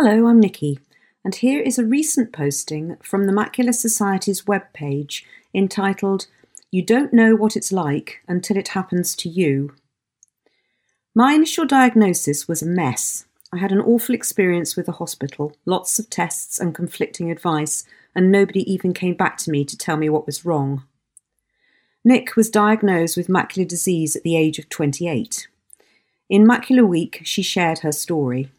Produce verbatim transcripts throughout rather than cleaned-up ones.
Hello, I'm Nikki, and here is a recent posting from the Macular Society's webpage entitled, "You Don't Know What It's Like Until It Happens to You." My initial diagnosis was a mess. I had an awful experience with the hospital, lots of tests and conflicting advice, and nobody even came back to me to tell me what was wrong. Nick was diagnosed with macular disease at the age of twenty-eight. In Macular Week, she shared her story.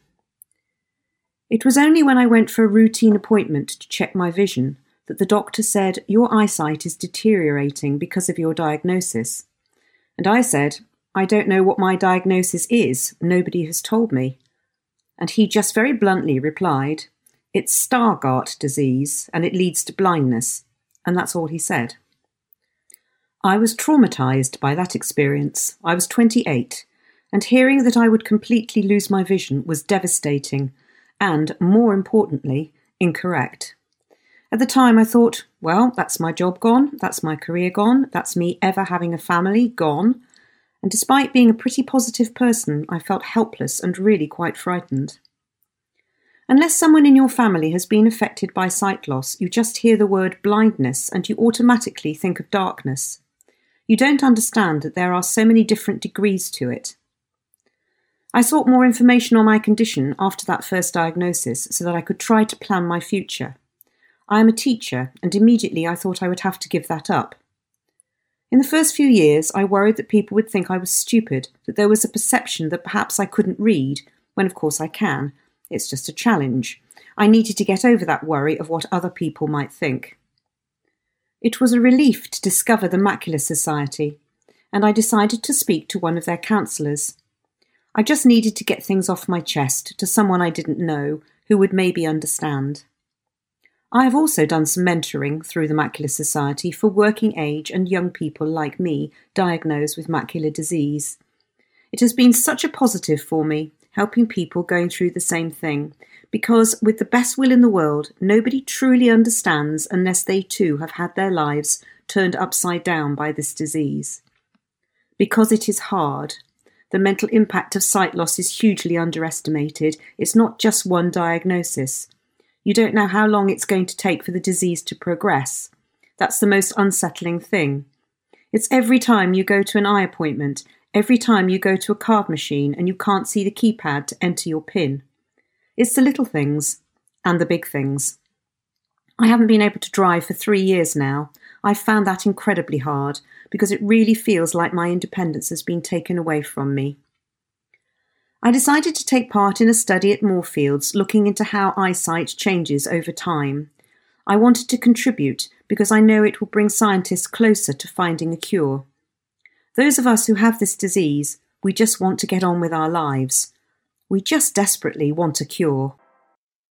It was only when I went for a routine appointment to check my vision that the doctor said, "Your eyesight is deteriorating because of your diagnosis." And I said, "I don't know what my diagnosis is. Nobody has told me." And he just very bluntly replied, "It's Stargardt disease and it leads to blindness." And that's all he said. I was traumatized by that experience. I was twenty-eight, and hearing that I would completely lose my vision was devastating and, more importantly, incorrect. At the time I thought, well, that's my job gone, that's my career gone, that's me ever having a family gone. And despite being a pretty positive person, I felt helpless and really quite frightened. Unless someone in your family has been affected by sight loss, you just hear the word blindness and you automatically think of darkness. You don't understand that there are so many different degrees to it. I sought more information on my condition after that first diagnosis so that I could try to plan my future. I am a teacher, and immediately I thought I would have to give that up. In the first few years, I worried that people would think I was stupid, that there was a perception that perhaps I couldn't read, when of course I can. It's just a challenge. I needed to get over that worry of what other people might think. It was a relief to discover the Macular Society, and I decided to speak to one of their counsellors. I just needed to get things off my chest to someone I didn't know who would maybe understand. I have also done some mentoring through the Macular Society for working age and young people like me diagnosed with macular disease. It has been such a positive for me, helping people going through the same thing, because with the best will in the world, nobody truly understands unless they too have had their lives turned upside down by this disease. Because it is hard. The mental impact of sight loss is hugely underestimated. It's not just one diagnosis. You don't know how long it's going to take for the disease to progress. That's the most unsettling thing. It's every time you go to an eye appointment, every time you go to a card machine and you can't see the keypad to enter your PIN. It's the little things and the big things. I haven't been able to drive for three years now. I've found that incredibly hard because it really feels like my independence has been taken away from me. I decided to take part in a study at Moorfields looking into how eyesight changes over time. I wanted to contribute because I know it will bring scientists closer to finding a cure. Those of us who have this disease, we just want to get on with our lives. We just desperately want a cure.